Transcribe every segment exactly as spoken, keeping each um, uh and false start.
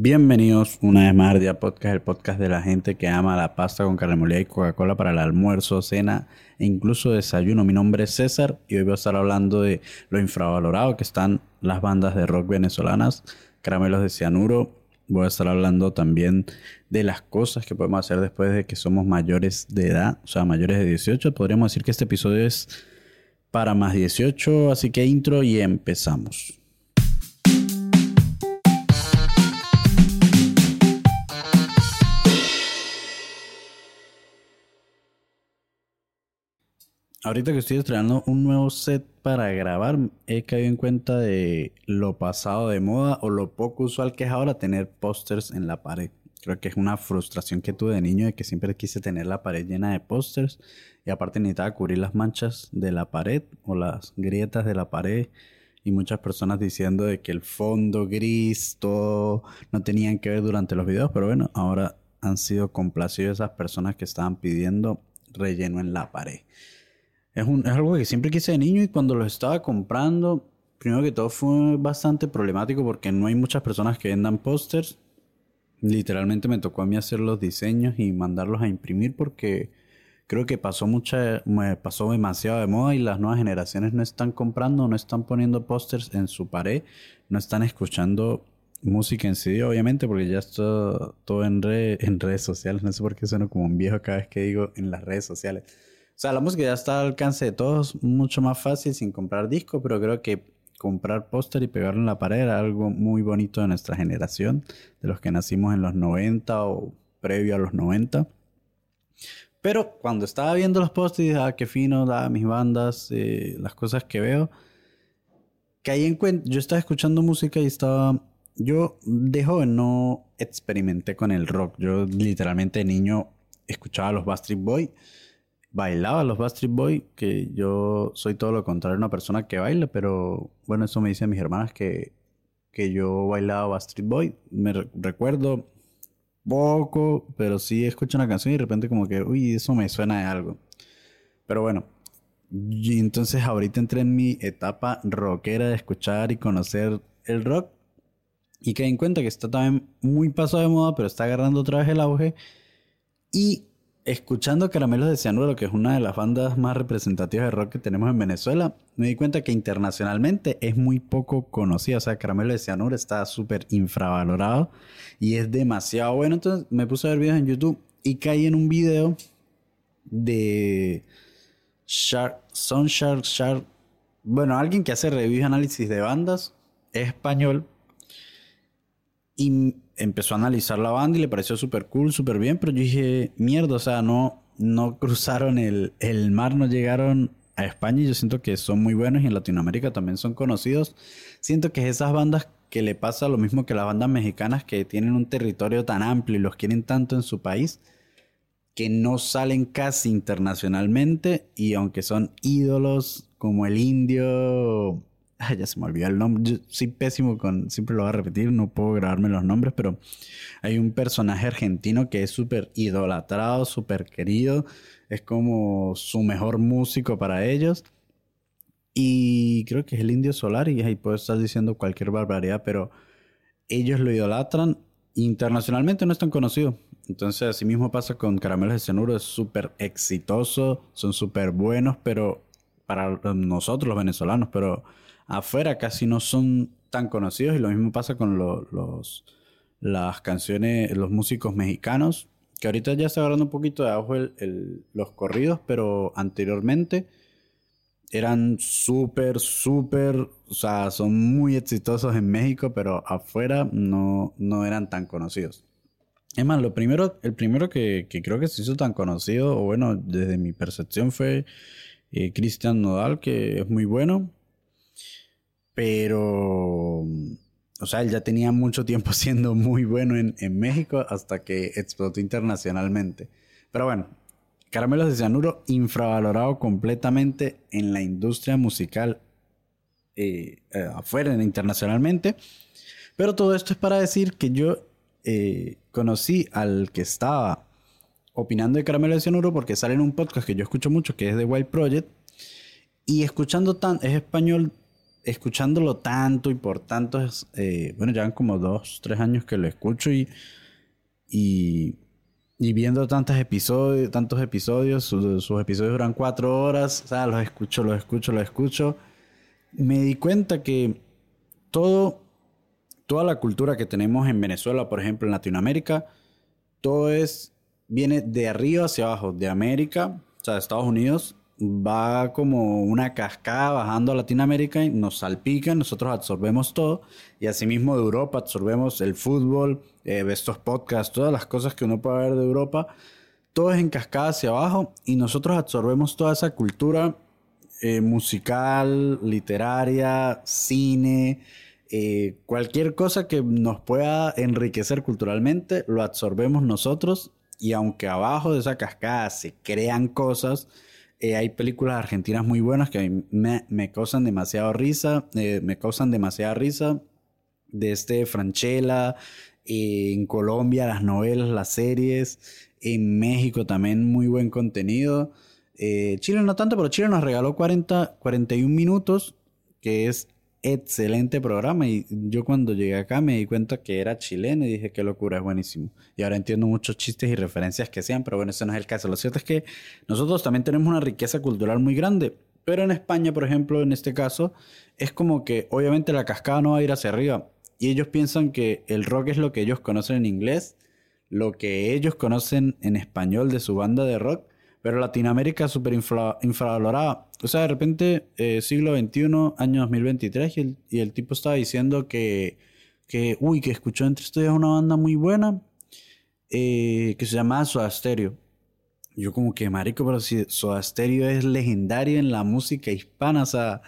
Bienvenidos una vez más a Ardilla Podcast, el podcast de la gente que ama la pasta con carne molida y Coca-Cola para el almuerzo, cena e incluso desayuno. Mi nombre es César y hoy voy a estar hablando de lo infravalorado que están las bandas de rock venezolanas, Caramelos de Cianuro. Voy a estar hablando también de las cosas que podemos hacer después de que somos mayores de edad, o sea, mayores de dieciocho. Podríamos decir que este episodio es para más dieciocho, así que intro y empezamos. Ahorita que estoy estrenando un nuevo set para grabar, he caído en cuenta de lo pasado de moda o lo poco usual que es ahora tener pósters en la pared. Creo que es una frustración que tuve de niño de que siempre quise tener la pared llena de pósters y aparte necesitaba cubrir las manchas de la pared o las grietas de la pared y muchas personas diciendo de que el fondo gris, todo no tenían que ver durante los videos, pero bueno, ahora han sido complacidos esas personas que estaban pidiendo relleno en la pared. Es, un, es algo que siempre quise de niño y cuando los estaba comprando, primero que todo fue bastante problemático porque no hay muchas personas que vendan pósters. Literalmente me tocó a mí hacer los diseños y mandarlos a imprimir porque creo que pasó mucha, me pasó demasiado de moda y las nuevas generaciones no están comprando, no están poniendo pósters en su pared, no están escuchando música en C D, obviamente, porque ya está todo en, re, en redes sociales. No sé por qué sueno como un viejo cada vez que digo en las redes sociales. O sea, la música ya está al alcance de todos, mucho más fácil sin comprar disco, pero creo que comprar póster y pegarlo en la pared era algo muy bonito de nuestra generación, de los que nacimos en los noventa o previo a los noventa. Pero cuando estaba viendo los pósters, dije, ah, qué fino, da mis bandas, eh, las cosas que veo, caí en cuenta, yo estaba escuchando música y estaba, yo de joven no experimenté con el rock, yo literalmente de niño escuchaba a los Backstreet Boys, bailaba los Backstreet Boys, que yo soy todo lo contrario, una persona que baila, pero bueno, eso me dicen mis hermanas que, que yo bailaba Backstreet Boys. Me re- recuerdo poco, pero sí escucho una canción y de repente como que, uy, eso me suena de algo. Pero bueno, y entonces ahorita entré en mi etapa rockera de escuchar y conocer el rock y caí en cuenta que está también muy pasado de moda, pero está agarrando otra vez el auge. Y escuchando Caramelos de Cianuro, que es una de las bandas más representativas de rock que tenemos en Venezuela, me di cuenta que internacionalmente es muy poco conocida. O sea, Caramelos de Cianuro está súper infravalorado y es demasiado bueno. Entonces me puse a ver videos en YouTube y caí en un video de Shark, Son Shark Shark. Bueno, alguien que hace reviews y análisis de bandas, es español. Y empezó a analizar la banda y le pareció súper cool, súper bien, pero yo dije, mierda, o sea, no, no cruzaron el, el mar, no llegaron a España y yo siento que son muy buenos y en Latinoamérica también son conocidos. Siento que es esas bandas que le pasa lo mismo que las bandas mexicanas que tienen un territorio tan amplio y los quieren tanto en su país que no salen casi internacionalmente y aunque son ídolos como el Indio... Ay, ya se me olvidó el nombre. Yo soy pésimo con... Siempre lo voy a repetir. No puedo grabarme los nombres. Pero hay un personaje argentino que es súper idolatrado, súper querido. Es como su mejor músico para ellos. Y creo que es el Indio Solari. Y ahí puedo estar diciendo cualquier barbaridad. Pero ellos lo idolatran. Internacionalmente no es tan conocido. Entonces así mismo pasa con Caramelos de Cianuro. Es súper exitoso. Son súper buenos. Pero para nosotros los venezolanos. Pero... afuera casi no son tan conocidos y lo mismo pasa con lo, los las canciones, los músicos mexicanos, que ahorita ya está agarrando un poquito de auge el, el, los corridos, pero anteriormente eran súper, súper, o sea, son muy exitosos en México, pero afuera no, no eran tan conocidos. Es más, lo primero, el primero que, que creo que se hizo tan conocido, o bueno, desde mi percepción fue eh, Cristian Nodal, que es muy bueno. Pero, o sea, él ya tenía mucho tiempo siendo muy bueno en, en México hasta que explotó internacionalmente. Pero bueno, Caramelos de Cianuro infravalorado completamente en la industria musical eh, eh, afuera, internacionalmente. Pero todo esto es para decir que yo eh, conocí al que estaba opinando de Caramelos de Cianuro porque sale en un podcast que yo escucho mucho que es The Wild Project. Y escuchando tan, es español. escuchándolo tanto y por tantos, eh, bueno, ya van como dos, tres años que lo escucho y, y, y viendo tantos episodios, tantos episodios, sus, sus episodios duran cuatro horas, o sea, los escucho, los escucho, los escucho, me di cuenta que todo, toda la cultura que tenemos en Venezuela, por ejemplo, en Latinoamérica, todo es, viene de arriba hacia abajo, de América, o sea, de Estados Unidos, va como una cascada bajando a Latinoamérica y nos salpica, nosotros absorbemos todo, y asimismo de Europa absorbemos el fútbol, eh, estos podcasts, todas las cosas que uno puede ver de Europa, todo es en cascada hacia abajo, y nosotros absorbemos toda esa cultura eh, musical, literaria, cine, eh, cualquier cosa que nos pueda enriquecer culturalmente, lo absorbemos nosotros. Y aunque abajo de esa cascada se crean cosas, eh, hay películas argentinas muy buenas que a mí me, me causan demasiado risa, eh, me causan demasiada risa. De este Franchella, eh, en Colombia las novelas, las series, en México también muy buen contenido. Eh, Chile no tanto, pero Chile nos regaló cuarenta, cuarenta y uno minutos, que es excelente programa. Y yo cuando llegué acá me di cuenta que era chileno y dije, qué locura, es buenísimo. Y ahora entiendo muchos chistes y referencias que sean, pero bueno, ese no es el caso. Lo cierto es que nosotros también tenemos una riqueza cultural muy grande. Pero en España, por ejemplo, en este caso, es como que obviamente la cascada no va a ir hacia arriba. Y ellos piensan que el rock es lo que ellos conocen en inglés, lo que ellos conocen en español de su banda de rock, pero Latinoamérica es súper infra, infravalorada. O sea, de repente, eh, siglo veintiuno, año dos mil veintitrés, y el, y el tipo estaba diciendo que, que, uy, que escuchó entre ustedes una banda muy buena, eh, que se llamaba Soda Stereo. Yo como que, marico, pero si Soda Stereo es legendario en la música hispana, o sea,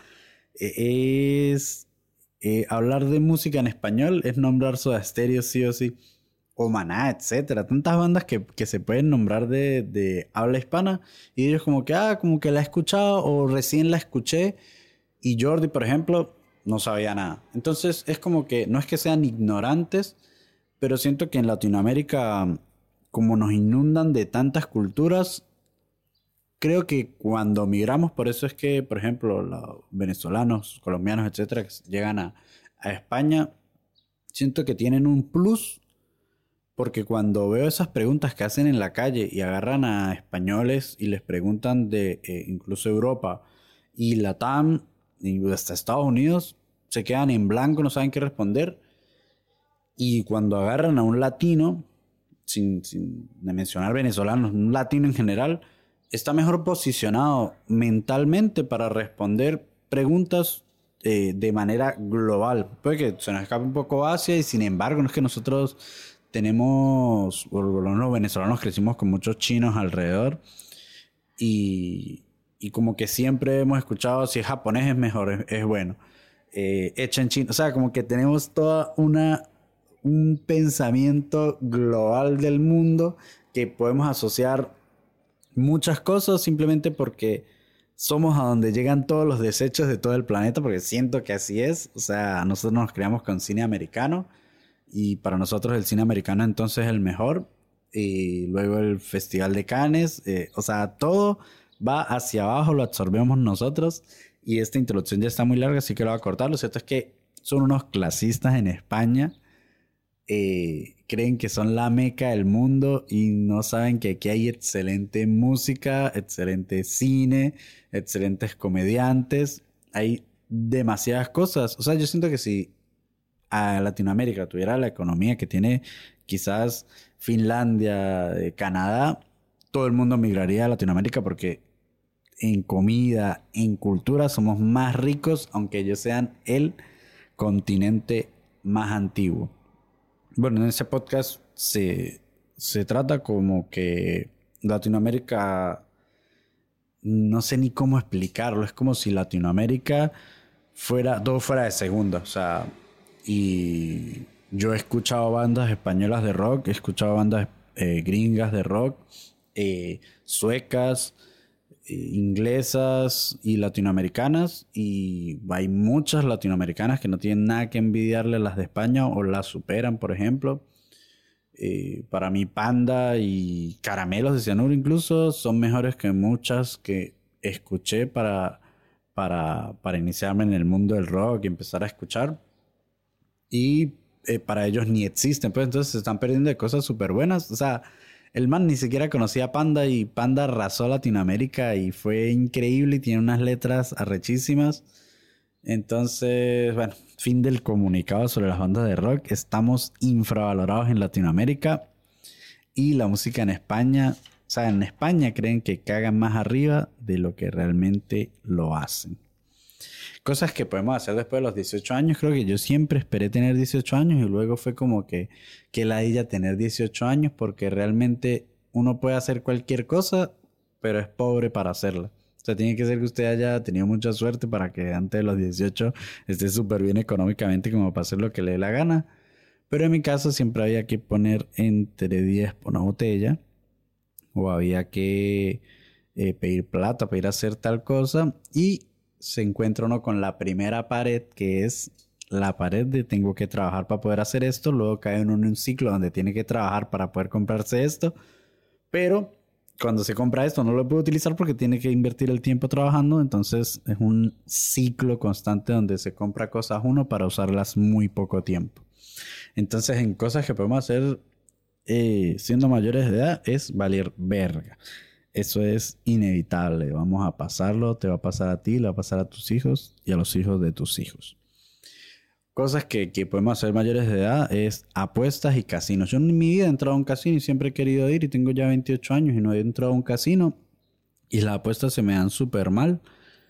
e- es... eh, hablar de música en español es nombrar Soda Stereo sí o sí. O Maná, etcétera. Tantas bandas que, que se pueden nombrar de, de habla hispana. Y ellos como que, ah, como que la he escuchado o recién la escuché. Y Jordi, por ejemplo, no sabía nada. Entonces es como que no es que sean ignorantes, pero siento que en Latinoamérica, como nos inundan de tantas culturas, creo que cuando migramos, por eso es que, por ejemplo, los venezolanos, colombianos, etcétera, que llegan a, a España, siento que tienen un plus, porque cuando veo esas preguntas que hacen en la calle y agarran a españoles y les preguntan de eh, incluso Europa y Latam y hasta Estados Unidos, se quedan en blanco, no saben qué responder. Y cuando agarran a un latino, sin, sin mencionar venezolanos, un latino en general, está mejor posicionado mentalmente para responder preguntas eh, de manera global. Puede que se nos escape un poco Asia y sin embargo no es que nosotros tenemos, por lo menos los venezolanos crecimos con muchos chinos alrededor y, y como que siempre hemos escuchado si es japonés es mejor, es, es bueno. Eh, hecha en China, o sea, como que tenemos toda una un pensamiento global del mundo que podemos asociar muchas cosas simplemente porque somos a donde llegan todos los desechos de todo el planeta, porque siento que así es. O sea, nosotros nos creamos con cine americano y para nosotros el cine americano entonces es el mejor. Y luego el Festival de Cannes, eh, o sea, todo va hacia abajo, lo absorbemos nosotros. Y esta introducción ya está muy larga, así que lo voy a cortar. Lo cierto es que son unos clasistas en España, eh, creen que son la meca del mundo y no saben que aquí hay excelente música, excelente cine, excelentes comediantes, hay demasiadas cosas. O sea, yo siento que si a Latinoamérica tuviera la economía que tiene quizás Finlandia, eh, Canadá, todo el mundo migraría a Latinoamérica porque en comida, en cultura somos más ricos, aunque ellos sean el continente más antiguo. Bueno, en ese podcast se, se trata como que Latinoamérica, no sé ni cómo explicarlo, es como si Latinoamérica fuera, todo fuera de segunda, o sea, y yo he escuchado bandas españolas de rock, he escuchado bandas eh, gringas de rock, eh, suecas, eh, inglesas y latinoamericanas, y hay muchas latinoamericanas que no tienen nada que envidiarle a las de España o las superan, por ejemplo. Eh, para mí Panda y Caramelos de Cianuro incluso son mejores que muchas que escuché para, para, para iniciarme en el mundo del rock y empezar a escuchar. Y eh, para ellos ni existen, pues entonces se están perdiendo de cosas súper buenas. O sea, el man ni siquiera conocía a Panda y Panda arrasó Latinoamérica y fue increíble y tiene unas letras arrechísimas. Entonces, bueno, fin del comunicado sobre las bandas de rock. Estamos infravalorados en Latinoamérica y la música en España, o sea, en España creen que cagan más arriba de lo que realmente lo hacen. Cosas que podemos hacer después de los dieciocho años. Creo que yo siempre esperé tener dieciocho años y luego fue como que, que ladilla tener dieciocho años porque realmente uno puede hacer cualquier cosa, pero es pobre para hacerla. O sea, tiene que ser que usted haya tenido mucha suerte para que antes de los dieciocho esté súper bien económicamente como para hacer lo que le dé la gana. Pero en mi caso siempre había que poner entre diez por una botella o había que eh, pedir plata para ir a hacer tal cosa y se encuentra uno con la primera pared, que es la pared de tengo que trabajar para poder hacer esto. Luego cae uno en un ciclo donde tiene que trabajar para poder comprarse esto. Pero cuando se compra esto no lo puede utilizar porque tiene que invertir el tiempo trabajando. Entonces es un ciclo constante donde se compra cosas uno para usarlas muy poco tiempo. Entonces en cosas que podemos hacer eh, siendo mayores de edad es valer verga. Eso es inevitable. Vamos a pasarlo. Te va a pasar a ti, le va a pasar a tus hijos y a los hijos de tus hijos. Cosas que, que podemos hacer mayores de edad es apuestas y casinos. Yo en mi vida he entrado a un casino y siempre he querido ir y tengo ya veintiocho años y no he entrado a un casino. Y las apuestas se me dan súper mal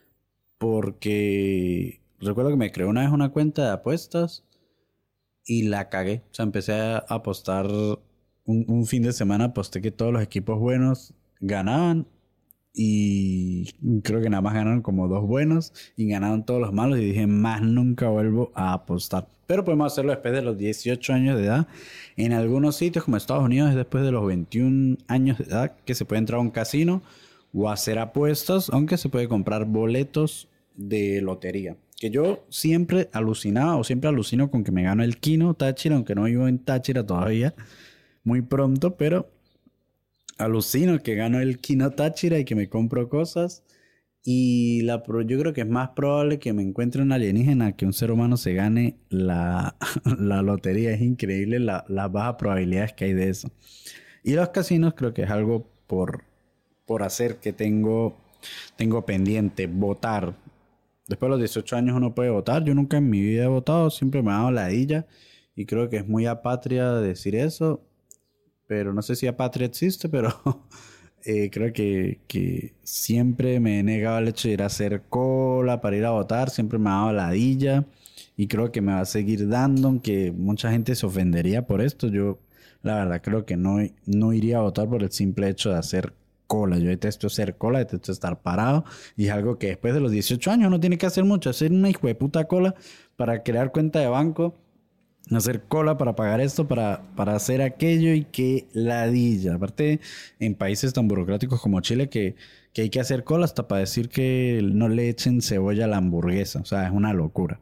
porque recuerdo que me creé una vez una cuenta de apuestas y la cagué. O sea, empecé a apostar un, un fin de semana, aposté que todos los equipos buenos ganaban y creo que nada más ganaron como dos buenos y ganaron todos los malos y dije más nunca vuelvo a apostar. Pero podemos hacerlo después de los dieciocho años de edad. En algunos sitios como Estados Unidos es después de los veintiún años de edad que se puede entrar a un casino o hacer apuestas, aunque se puede comprar boletos de lotería. Que yo siempre alucinaba o siempre alucino con que me gano el Kino Táchira, aunque no vivo en Táchira todavía, muy pronto, pero alucino que gano el Kino Táchira y que me compro cosas. Y la pro, yo creo que es más probable que me encuentre un alienígena que un ser humano se gane la, la lotería. Es increíble la, las bajas probabilidades que hay de eso. Y los casinos creo que es algo por, por hacer que tengo, tengo pendiente. Votar. Después de los dieciocho años uno puede votar. Yo nunca en mi vida he votado. Siempre me ha dado ladilla. Y creo que es muy apatria decir eso. Pero no sé si apatria existe, pero eh, creo que, que siempre me he negado al hecho de ir a hacer cola para ir a votar. Siempre me ha dado ladilla y creo que me va a seguir dando, aunque mucha gente se ofendería por esto. Yo la verdad creo que no, no iría a votar por el simple hecho de hacer cola. Yo detesto hacer cola, detesto estar parado y es algo que después de los dieciocho años no tiene que hacer mucho. Hacer una hijo de puta cola para crear cuenta de banco, hacer cola para pagar esto, para, para hacer aquello y qué ladilla. Aparte, en países tan burocráticos como Chile que, que hay que hacer cola hasta para decir que no le echen cebolla a la hamburguesa. O sea, es una locura.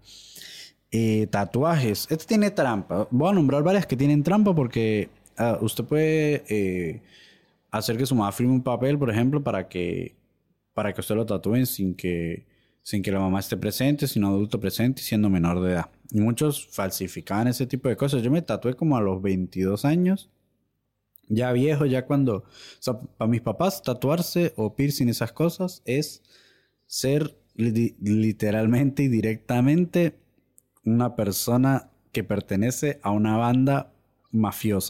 Eh, tatuajes. Este tiene trampa. Voy a nombrar varias que tienen trampa porque uh, usted puede eh, hacer que su mamá firme un papel, por ejemplo, para que, para que usted lo tatúen sin que... sin que la mamá esté presente, sin un adulto presente y siendo menor de edad. Y muchos falsificaban ese tipo de cosas. Yo me tatué como a los veintidós años. Ya viejo, ya cuando... O sea, para mis papás, tatuarse o piercing, esas cosas, es ser li- literalmente y directamente una persona que pertenece a una banda mafiosa.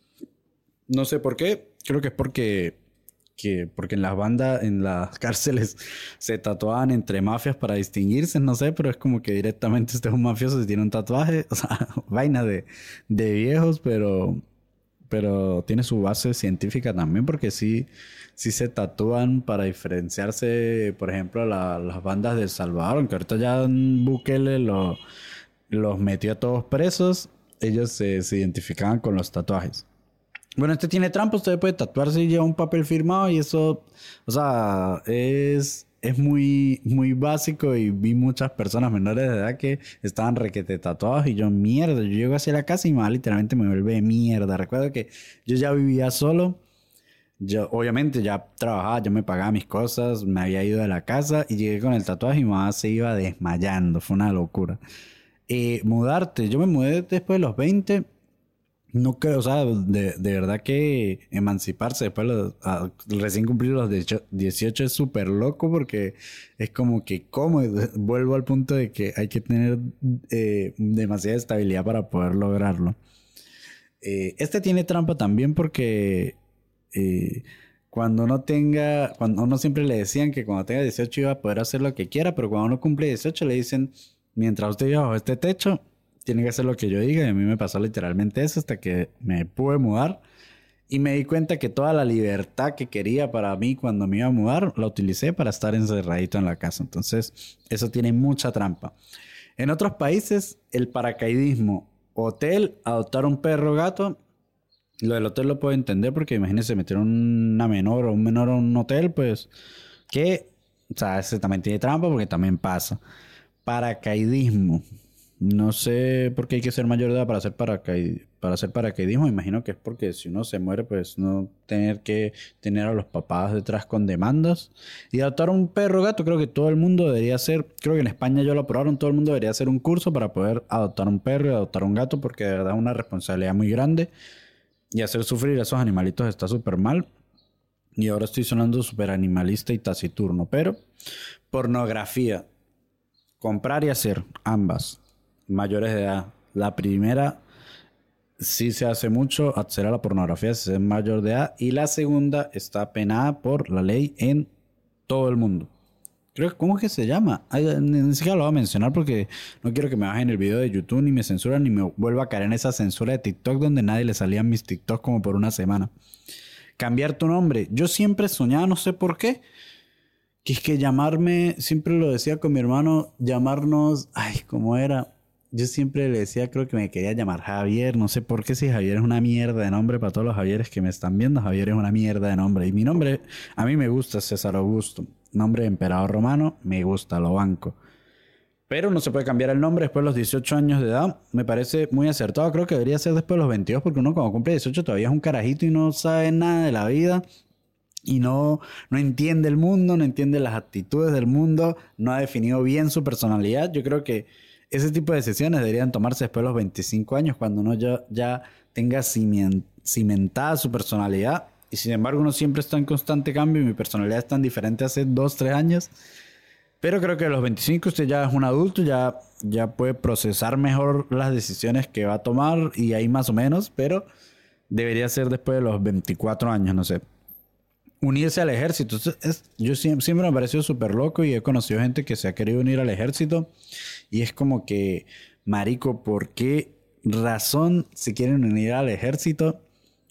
No sé por qué. Creo que es porque... que porque en las bandas, en las cárceles se tatuaban entre mafias para distinguirse, no sé, pero es como que directamente este es un mafioso si tiene un tatuaje, o sea, vaina de, de viejos, pero pero tiene su base científica también porque sí, sí se tatúan para diferenciarse, por ejemplo, la, las bandas de El Salvador, aunque ahorita ya Bukele lo, los metió a todos presos, ellos se, se identificaban con los tatuajes. Bueno, este tiene trampa, usted puede tatuarse y lleva un papel firmado y eso, o sea, es, es muy, muy básico y vi muchas personas menores de edad que estaban requete tatuados y yo, mierda, yo llego hacia la casa y mamá literalmente me vuelve mierda. Recuerdo que yo ya vivía solo Yo, obviamente, ya trabajaba, yo me pagaba mis cosas, me había ido de la casa y llegué con el tatuaje y mi mamá se iba desmayando. Fue una locura. Eh, mudarte, yo me mudé después de los veinte. No creo, o sea, de, de verdad que emanciparse después de los- a- recién cumplir los dieciocho dieciocho es súper loco porque es como que, ¿cómo? Vuelvo al punto de que hay que tener eh, demasiada estabilidad para poder lograrlo. Eh, este tiene trampa también porque eh, cuando uno tenga, cuando uno siempre le decían que cuando tenga dieciocho iba a poder hacer lo que quiera, pero cuando uno cumple dieciocho le dicen, mientras usted viva bajo este techo, tiene que hacer lo que yo diga. Y a mí me pasó literalmente eso hasta que me pude mudar y me di cuenta que toda la libertad que quería para mí cuando me iba a mudar la utilicé para estar encerradito en la casa. Entonces, eso tiene mucha trampa. En otros países, el paracaidismo, hotel, adoptar un perro o gato. Lo del hotel lo puedo entender porque imagínense meter una menor o un menor a un hotel, pues que, o sea, ese también tiene trampa porque también pasa. Paracaidismo. No sé por qué hay que ser mayor de edad para hacer paracaid para hacer paracaidismo. Imagino que es porque si uno se muere, pues no tener que tener a los papás detrás con demandas. Y adoptar un perro o gato, creo que todo el mundo debería hacer. Creo que en España ya lo aprobaron, todo el mundo debería hacer un curso para poder adoptar un perro y adoptar un gato, porque de verdad es una responsabilidad muy grande. Y hacer sufrir a esos animalitos está súper mal. Y ahora estoy sonando súper animalista y taciturno. Pero pornografía. Comprar y hacer. Ambas. Mayores de edad. La primera sí se hace mucho. Acceder a la pornografía si es mayor de edad. Y la segunda está penada por la ley en todo el mundo. Creo que, ¿cómo es que se llama? Ay, ni, ni siquiera lo voy a mencionar porque no quiero que me bajen el video de YouTube, ni me censuran, ni me vuelva a caer en esa censura de TikTok donde nadie le salían mis TikToks como por una semana. Cambiar tu nombre. Yo siempre soñaba, no sé por qué, que es que llamarme, siempre lo decía con mi hermano, llamarnos, ay, ¿cómo era? Yo siempre le decía, creo que me quería llamar Javier, no sé por qué, si Javier es una mierda de nombre para todos los Javieres que me están viendo, Javier es una mierda de nombre. Y mi nombre, a mí me gusta César Augusto, nombre de emperador romano, me gusta, lo banco. Pero no se puede cambiar el nombre después de los dieciocho años de edad. Me parece muy acertado. Creo que debería ser después de los veintidós, porque uno cuando cumple dieciocho todavía es un carajito y no sabe nada de la vida. Y no, no entiende el mundo, no entiende las actitudes del mundo, no ha definido bien su personalidad. Yo creo que ese tipo de decisiones deberían tomarse después de los veinticinco años, cuando uno ya, ya tenga cimien- cimentada su personalidad. Y sin embargo, uno siempre está en constante cambio y mi personalidad es tan diferente hace dos tres años. Pero creo que a los veinticinco usted ya es un adulto, ya, ya puede procesar mejor las decisiones que va a tomar y ahí más o menos, pero debería ser después de los veinticuatro años, no sé. Unirse al ejército. Es, es- yo siempre, siempre me ha parecido súper loco y he conocido gente que se ha querido unir al ejército y es como que, marico, ¿por qué razón se quieren unir al ejército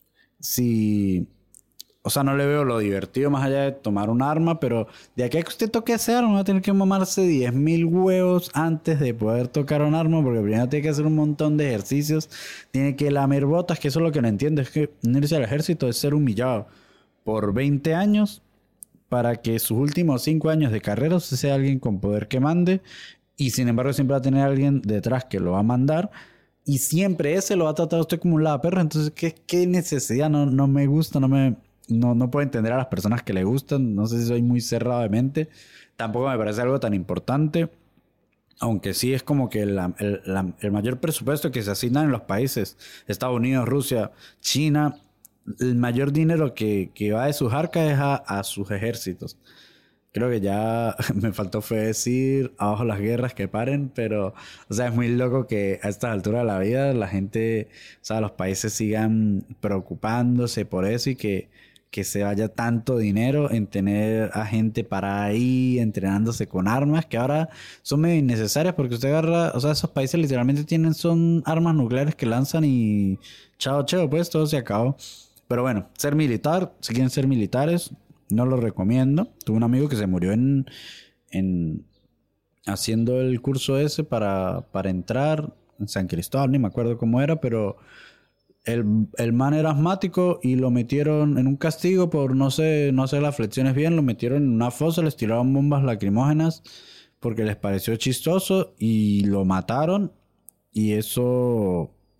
si... O sea, no le veo lo divertido más allá de tomar un arma, pero de aquí a que usted toque ese arma, va a tener que mamarse diez mil huevos antes de poder tocar un arma, porque primero tiene que hacer un montón de ejercicios, tiene que lamer botas, que eso es lo que no entiendo, es que unirse al ejército es ser humillado por veinte años para que sus últimos cinco años de carrera usted sea alguien con poder que mande, y sin embargo siempre va a tener alguien detrás que lo va a mandar. Y siempre ese lo va a tratar a usted como un lavaperro. Entonces, ¿qué, qué necesidad? No, no me gusta, no me, no, no puedo entender a las personas que le gustan. No sé si soy muy cerrado de mente. Tampoco me parece algo tan importante. Aunque sí es como que la- el, la- el mayor presupuesto que se asigna en los países, Estados Unidos, Rusia, China, el mayor dinero que, que va de sus arcas es a, a sus ejércitos. Creo que ya me faltó fue decir abajo las guerras que paren, pero, o sea, es muy loco que a estas alturas de la vida la gente, o sea, los países sigan preocupándose por eso y que, que se vaya tanto dinero en tener a gente para ahí entrenándose con armas que ahora son medio innecesarias porque usted agarra, o sea, esos países literalmente tienen, son armas nucleares que lanzan y chao, chao, pues todo se acabó. Pero bueno, ser militar, si quieren ser militares, no lo recomiendo. Tuve un amigo que se murió en, en haciendo el curso ese para, para entrar en San Cristóbal, ni me acuerdo cómo era, pero el, el man era asmático y lo metieron en un castigo por no sé, no hacer las flexiones bien, lo metieron en una fosa, les tiraron bombas lacrimógenas porque les pareció chistoso y lo mataron y eso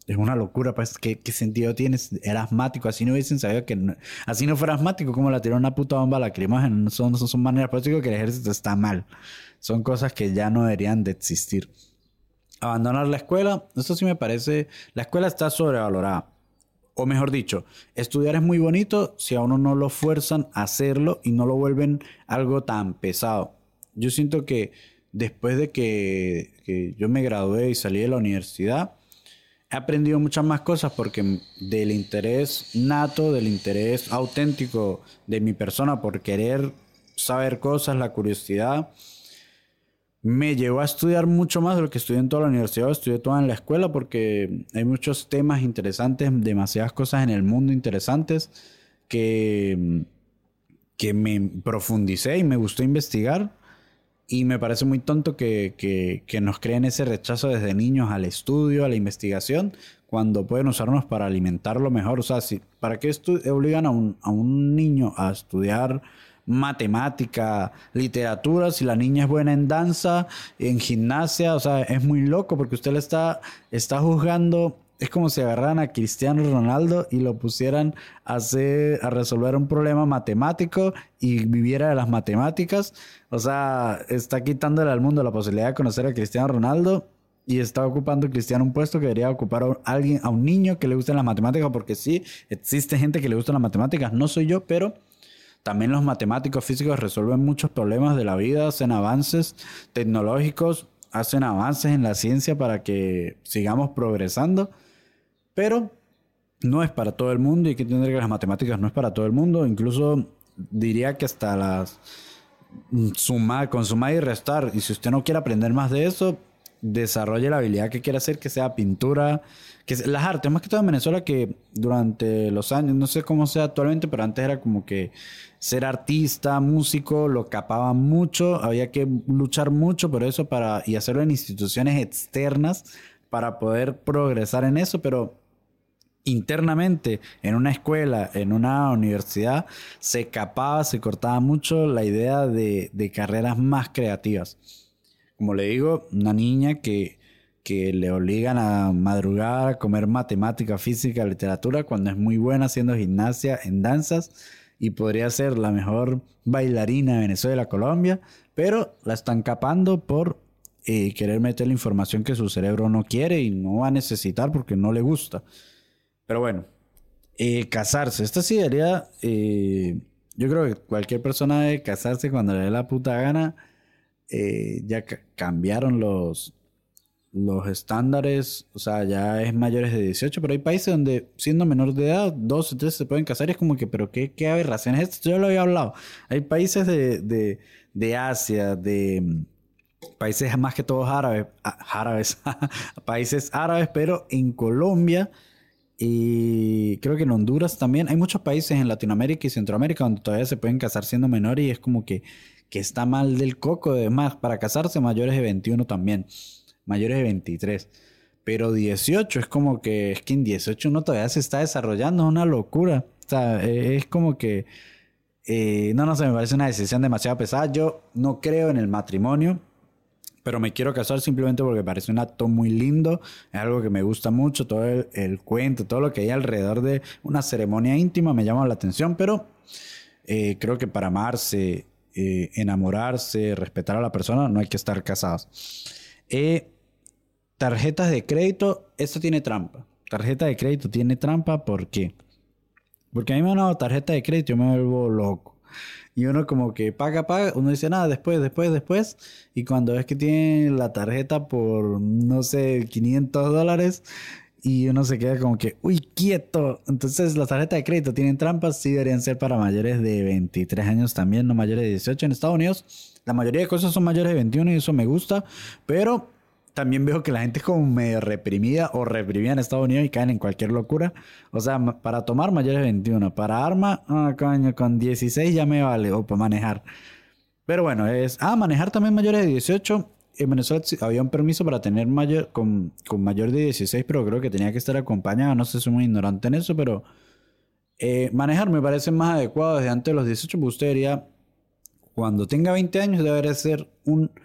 es una locura, pues, ¿qué, qué sentido tienes? Era asmático, así no hubiesen sabido que... No, así no fuera asmático, como la tiró una puta bomba lacrimógena. Son, son, son maneras, por eso digo que el ejército está mal. Son cosas que ya no deberían de existir. Abandonar la escuela, eso sí me parece... La escuela está sobrevalorada. O mejor dicho, estudiar es muy bonito si a uno no lo fuerzan a hacerlo y no lo vuelven algo tan pesado. Yo siento que después de que, que yo me gradué y salí de la universidad, he aprendido muchas más cosas porque del interés nato, del interés auténtico de mi persona por querer saber cosas, la curiosidad, me llevó a estudiar mucho más de lo que estudié en toda la universidad, estudié toda en la escuela porque hay muchos temas interesantes, demasiadas cosas en el mundo interesantes que, que me profundicé y me gustó investigar. Y me parece muy tonto que, que, que nos creen ese rechazo desde niños al estudio, a la investigación, cuando pueden usarnos para alimentarlo mejor. O sea, si, ¿para qué estu- obligan a un, a un niño a estudiar matemática, literatura, si la niña es buena en danza, en gimnasia? O sea, es muy loco porque usted le está, está juzgando. Es como si agarraran a Cristiano Ronaldo y lo pusieran a, hacer, a resolver un problema matemático y viviera de las matemáticas. O sea, está quitándole al mundo la posibilidad de conocer a Cristiano Ronaldo y está ocupando Cristiano un puesto que debería ocupar a alguien, a un niño que le gusten las matemáticas, porque sí, existe gente que le gustan las matemáticas, no soy yo, pero también los matemáticos físicos resuelven muchos problemas de la vida, hacen avances tecnológicos, hacen avances en la ciencia para que sigamos progresando. Pero no es para todo el mundo y hay que entender que las matemáticas no es para todo el mundo. Incluso diría que hasta las sumar, con sumar y restar. Y si usted no quiere aprender más de eso, desarrolle la habilidad que quiera hacer, que sea pintura, que sea, las artes, más que todo en Venezuela, que durante los años, no sé cómo sea actualmente, pero antes era como que ser artista, músico, lo capaban mucho, había que luchar mucho por eso para, y hacerlo en instituciones externas para poder progresar en eso, pero internamente, en una escuela, en una universidad, se capaba, se cortaba mucho la idea de, de carreras más creativas. Como le digo, una niña que, que le obligan a madrugar, a comer matemática, física, literatura, cuando es muy buena haciendo gimnasia en danzas y podría ser la mejor bailarina de Venezuela, Colombia, pero la están capando por eh, querer meter la información que su cerebro no quiere y no va a necesitar porque no le gusta. Pero bueno, eh, casarse. Esta sí sería, eh, yo creo que cualquier persona debe casarse cuando le dé la puta gana. Eh, ya ca- cambiaron los, los estándares, o sea, ya es mayores de dieciocho, pero hay países donde siendo menor de edad, doce, trece se pueden casar y es como que, pero qué, qué aberración es esto. Yo lo había hablado. Hay países de, de, de Asia, de mm, países más que todos árabes, ah, árabes, países árabes, pero en Colombia y creo que en Honduras también. Hay muchos países en Latinoamérica y Centroamérica donde todavía se pueden casar siendo menores y es como que, que está mal del coco. Además, para casarse mayores de veintiuno también, mayores de veintitrés. Pero dieciocho es como que, es que en dieciocho uno todavía se está desarrollando, es una locura. O sea, eh, es como que, eh, no, no sé, me parece una decisión demasiado pesada. Yo no creo en el matrimonio, pero me quiero casar simplemente porque parece un acto muy lindo, es algo que me gusta mucho, todo el, el cuento, todo lo que hay alrededor de una ceremonia íntima me llama la atención, pero eh, creo que para amarse, eh, enamorarse, respetar a la persona, no hay que estar casados. Eh, tarjetas de crédito, esto tiene trampa. Tarjeta de crédito tiene trampa, ¿por qué? Porque a mí me han dado tarjeta de crédito y yo me vuelvo loco. Y uno como que paga, paga, uno dice nada, después, después, después. Y cuando ves que tiene la tarjeta por, no sé, quinientos dólares, y uno se queda como que, uy, quieto. Entonces las tarjetas de crédito tienen trampas, sí deberían ser para mayores de veintitrés años también, no mayores de dieciocho. En Estados Unidos la mayoría de cosas son mayores de veintiuno y eso me gusta, pero también veo que la gente es como medio reprimida o reprimida en Estados Unidos y caen en cualquier locura. O sea, ma- para tomar mayores de veintiuno, para arma, ah, coño, con dieciséis ya me vale, o para manejar. Pero bueno, es, ah, manejar también mayores de dieciocho. En Venezuela sí había un permiso para tener mayor, con, con mayor de dieciséis, pero creo que tenía que estar acompañado. No sé, soy muy ignorante en eso, pero eh, manejar me parece más adecuado desde antes de los dieciocho, porque usted debería, cuando tenga veinte años, debería ser un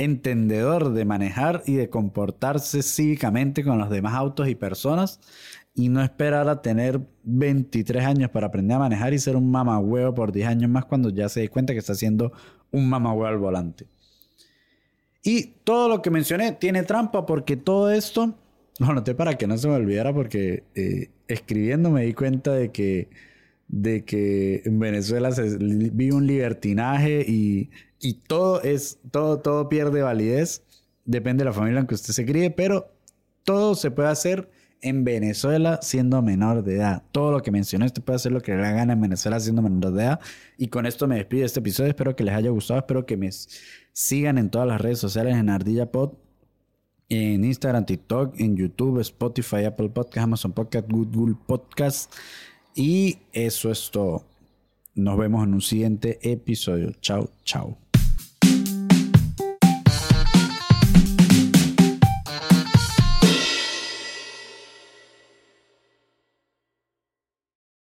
entendedor de manejar y de comportarse cívicamente con los demás autos y personas y no esperar a tener veintitrés años para aprender a manejar y ser un mamagüeo por diez años más cuando ya se dé cuenta que está siendo un mamagüeo al volante. Y todo lo que mencioné tiene trampa porque todo esto lo anoté para que no se me olvidara porque eh, escribiendo me di cuenta de que, de que en Venezuela se vive un libertinaje y, y todo, es, todo, todo pierde validez. Depende de la familia en que usted se críe, pero todo se puede hacer en Venezuela siendo menor de edad. Todo lo que mencioné, usted puede hacer lo que le haga en Venezuela siendo menor de edad. Y con esto me despido de este episodio. Espero que les haya gustado. Espero que me sigan en todas las redes sociales en Ardilla Pod. En Instagram, TikTok, en YouTube, Spotify, Apple Podcast, Amazon Podcast, Google Podcast. Y eso es todo. Nos vemos en un siguiente episodio. Chao, chao.